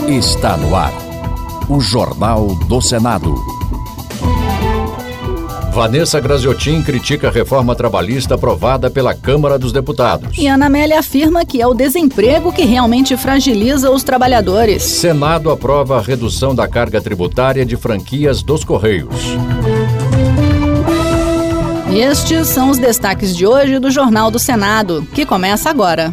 Está no ar, o Jornal do Senado. Vanessa Graziotin critica a reforma trabalhista aprovada pela Câmara dos Deputados. E Ana Amélia afirma que é o desemprego que realmente fragiliza os trabalhadores. Senado aprova a redução da carga tributária de franquias dos Correios. Estes são os destaques de hoje do Jornal do Senado, que começa agora.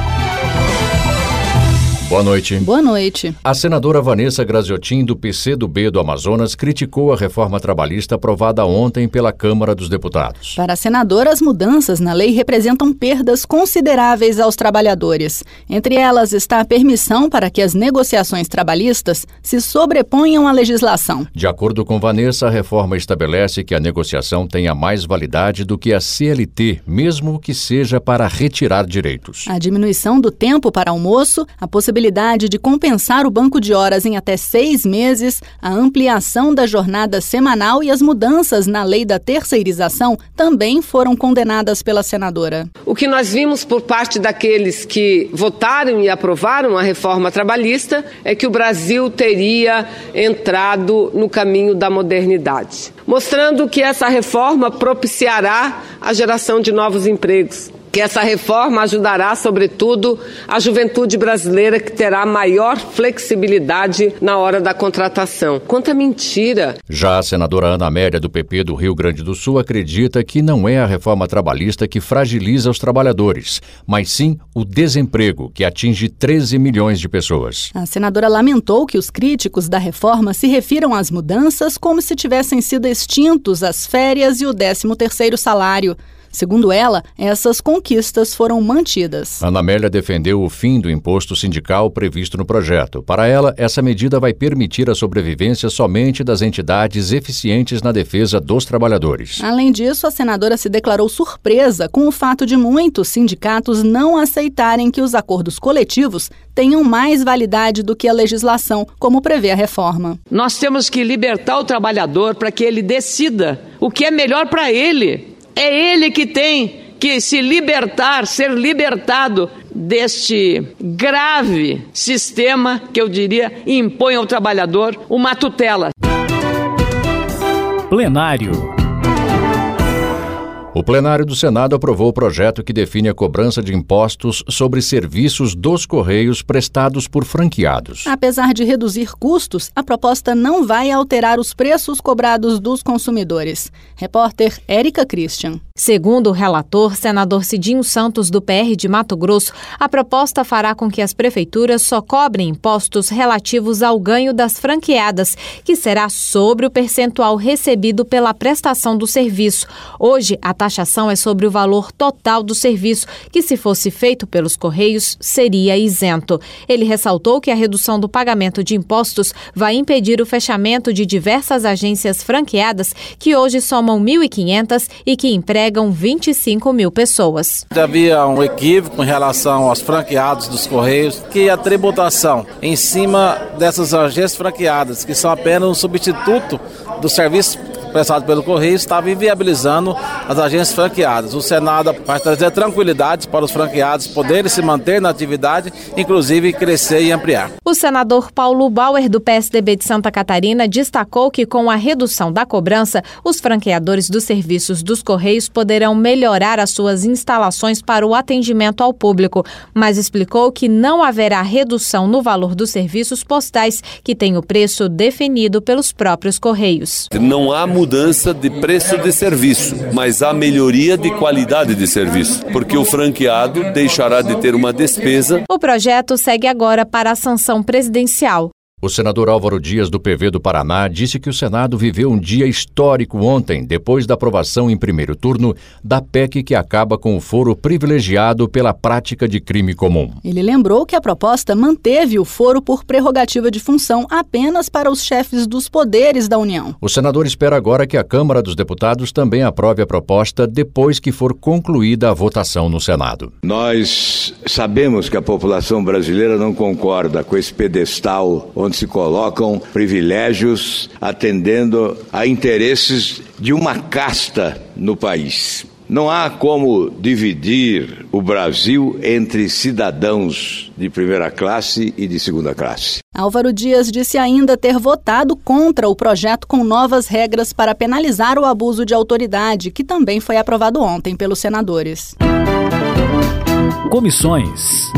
Boa noite. Boa noite. A senadora Vanessa Graziotin, do PCdoB do Amazonas, criticou a reforma trabalhista aprovada ontem pela Câmara dos Deputados. Para a senadora, as mudanças na lei representam perdas consideráveis aos trabalhadores. Entre elas está a permissão para que as negociações trabalhistas se sobreponham à legislação. De acordo com Vanessa, a reforma estabelece que a negociação tenha mais validade do que a CLT, mesmo que seja para retirar direitos. A diminuição do tempo para almoço, a possibilidade de compensar o banco de horas em até 6 meses, a ampliação da jornada semanal e as mudanças na lei da terceirização também foram condenadas pela senadora. O que nós vimos por parte daqueles que votaram e aprovaram a reforma trabalhista é que o Brasil teria entrado no caminho da modernidade, mostrando que essa reforma propiciará a geração de novos empregos. Que essa reforma ajudará, sobretudo, a juventude brasileira, que terá maior flexibilidade na hora da contratação. Quanta mentira! Já a senadora Ana Amélia, do PP do Rio Grande do Sul, acredita que não é a reforma trabalhista que fragiliza os trabalhadores, mas sim o desemprego, que atinge 13 milhões de pessoas. A senadora lamentou que os críticos da reforma se refiram às mudanças como se tivessem sido extintos as férias e o 13º salário. Segundo ela, essas conquistas foram mantidas. Ana Amélia defendeu o fim do imposto sindical previsto no projeto. Para ela, essa medida vai permitir a sobrevivência somente das entidades eficientes na defesa dos trabalhadores. Além disso, a senadora se declarou surpresa com o fato de muitos sindicatos não aceitarem que os acordos coletivos tenham mais validade do que a legislação, como prevê a reforma. Nós temos que libertar o trabalhador para que ele decida o que é melhor para ele. É ele que tem que se libertar, ser libertado deste grave sistema que eu diria impõe ao trabalhador uma tutela. Plenário. O plenário do Senado aprovou o projeto que define a cobrança de impostos sobre serviços dos Correios prestados por franqueados. Apesar de reduzir custos, a proposta não vai alterar os preços cobrados dos consumidores. Repórter Érica Christian. Segundo o relator, senador Cidinho Santos, do PR de Mato Grosso, a proposta fará com que as prefeituras só cobrem impostos relativos ao ganho das franqueadas, que será sobre o percentual recebido pela prestação do serviço. Hoje, a taxação é sobre o valor total do serviço, que, se fosse feito pelos Correios, seria isento. Ele ressaltou que a redução do pagamento de impostos vai impedir o fechamento de diversas agências franqueadas, que hoje somam 1.500 e que empregam 25 mil pessoas. Havia um equívoco em relação aos franqueados dos Correios, que a tributação em cima dessas agências franqueadas, que são apenas um substituto do serviço prestado pelo Correio, estava inviabilizando as agências franqueadas. O Senado vai trazer tranquilidade para os franqueados poderem se manter na atividade, inclusive crescer e ampliar. O senador Paulo Bauer, do PSDB de Santa Catarina, destacou que com a redução da cobrança, os franqueadores dos serviços dos Correios poderão melhorar as suas instalações para o atendimento ao público, mas explicou que não haverá redução no valor dos serviços postais, que tem o preço definido pelos próprios Correios. Não há mudança de preço de serviço, mas há melhoria de qualidade de serviço, porque o franqueado deixará de ter uma despesa. O projeto segue agora para a sanção presidencial. O senador Álvaro Dias, do PV do Paraná, disse que o Senado viveu um dia histórico ontem, depois da aprovação em primeiro turno da PEC que acaba com o foro privilegiado pela prática de crime comum. Ele lembrou que a proposta manteve o foro por prerrogativa de função apenas para os chefes dos poderes da União. O senador espera agora que a Câmara dos Deputados também aprove a proposta depois que for concluída a votação no Senado. Nós sabemos que a população brasileira não concorda com esse pedestal onde se colocam privilégios atendendo a interesses de uma casta no país. Não há como dividir o Brasil entre cidadãos de primeira classe e de segunda classe. Álvaro Dias disse ainda ter votado contra o projeto com novas regras para penalizar o abuso de autoridade, que também foi aprovado ontem pelos senadores. Comissões.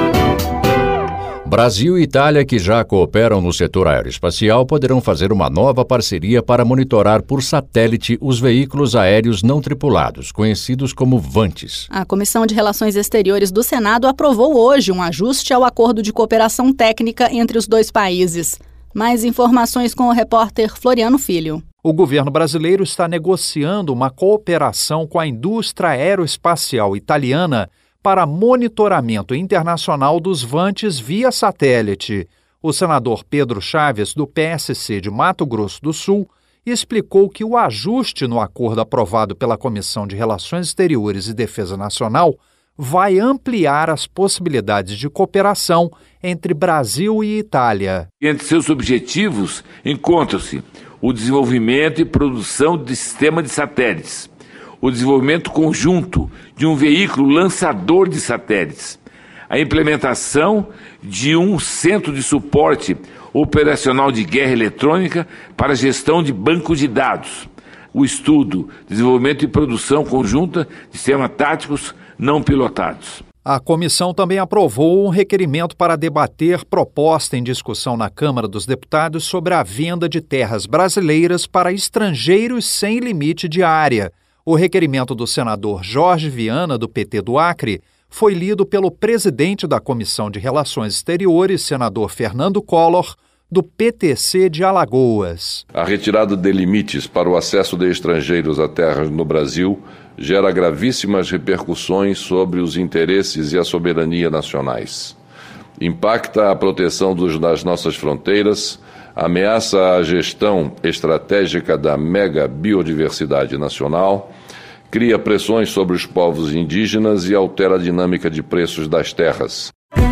Brasil e Itália, que já cooperam no setor aeroespacial, poderão fazer uma nova parceria para monitorar por satélite os veículos aéreos não tripulados, conhecidos como VANTs. A Comissão de Relações Exteriores do Senado aprovou hoje um ajuste ao acordo de cooperação técnica entre os dois países. Mais informações com o repórter Floriano Filho. O governo brasileiro está negociando uma cooperação com a indústria aeroespacial italiana para monitoramento internacional dos VANTs via satélite. O senador Pedro Chaves, do PSC de Mato Grosso do Sul, explicou que o ajuste no acordo aprovado pela Comissão de Relações Exteriores e Defesa Nacional vai ampliar as possibilidades de cooperação entre Brasil e Itália. Entre seus objetivos encontram-se o desenvolvimento e produção de sistema de satélites, o desenvolvimento conjunto de um veículo lançador de satélites, a implementação de um centro de suporte operacional de guerra eletrônica para gestão de banco de dados, o estudo, desenvolvimento e produção conjunta de sistemas táticos não pilotados. A comissão também aprovou um requerimento para debater proposta em discussão na Câmara dos Deputados sobre a venda de terras brasileiras para estrangeiros sem limite de área. O requerimento do senador Jorge Viana, do PT do Acre, foi lido pelo presidente da Comissão de Relações Exteriores, senador Fernando Collor, do PTC de Alagoas. A retirada de limites para o acesso de estrangeiros a terras no Brasil gera gravíssimas repercussões sobre os interesses e a soberania nacionais. Impacta a proteção das nossas fronteiras, ameaça a gestão estratégica da mega biodiversidade nacional, cria pressões sobre os povos indígenas e altera a dinâmica de preços das terras.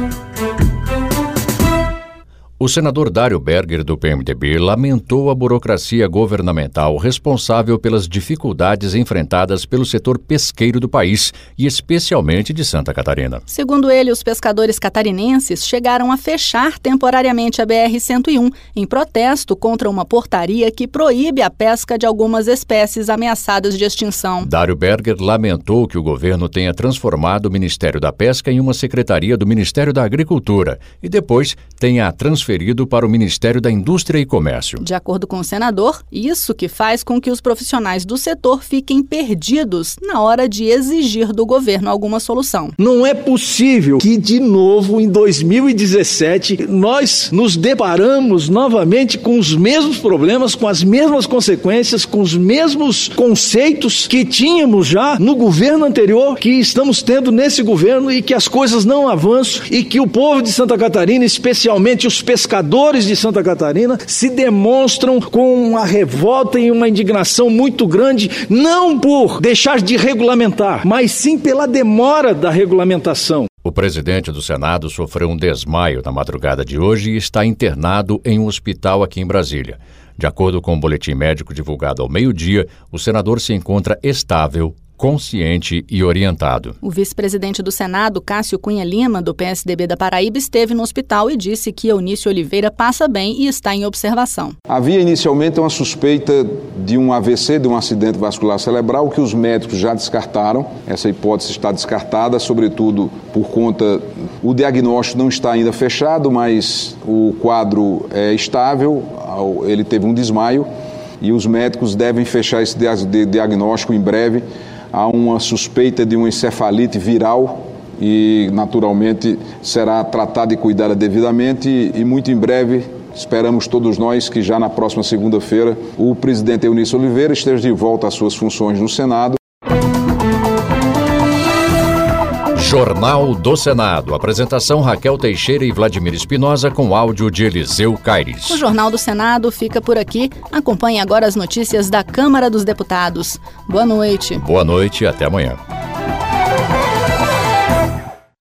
O senador Dário Berger, do PMDB, lamentou a burocracia governamental responsável pelas dificuldades enfrentadas pelo setor pesqueiro do país e especialmente de Santa Catarina. Segundo ele, os pescadores catarinenses chegaram a fechar temporariamente a BR-101 em protesto contra uma portaria que proíbe a pesca de algumas espécies ameaçadas de extinção. Dário Berger lamentou que o governo tenha transformado o Ministério da Pesca em uma secretaria do Ministério da Agricultura e depois tenha transferido para o Ministério da Indústria e Comércio. De acordo com o senador, isso que faz com que os profissionais do setor fiquem perdidos na hora de exigir do governo alguma solução. Não é possível que, de novo, em 2017, nós nos deparamos novamente com os mesmos problemas, com as mesmas consequências, com os mesmos conceitos que tínhamos já no governo anterior, que estamos tendo nesse governo e que as coisas não avançam e que o povo de Santa Catarina, especialmente os pescadores de Santa Catarina, se demonstram com uma revolta e uma indignação muito grande, não por deixar de regulamentar, mas sim pela demora da regulamentação. O presidente do Senado sofreu um desmaio na madrugada de hoje e está internado em um hospital aqui em Brasília. De acordo com o boletim médico divulgado ao meio-dia, o senador se encontra estável, consciente e orientado. O vice-presidente do Senado, Cássio Cunha Lima, do PSDB da Paraíba, esteve no hospital e disse que Eunício Oliveira passa bem e está em observação. Havia inicialmente uma suspeita de um AVC, de um acidente vascular cerebral, que os médicos já descartaram. Essa hipótese está descartada, sobretudo por conta... O diagnóstico não está ainda fechado, mas o quadro é estável, ele teve um desmaio e os médicos devem fechar esse diagnóstico em breve. Há uma suspeita de uma encefalite viral e, naturalmente, será tratada e cuidada devidamente e muito em breve, esperamos todos nós que já na próxima segunda-feira o presidente Eunício Oliveira esteja de volta às suas funções no Senado. Jornal do Senado. Apresentação Raquel Teixeira e Vladimir Espinosa com áudio de Eliseu Caires. O Jornal do Senado fica por aqui. Acompanhe agora as notícias da Câmara dos Deputados. Boa noite. Boa noite e até amanhã.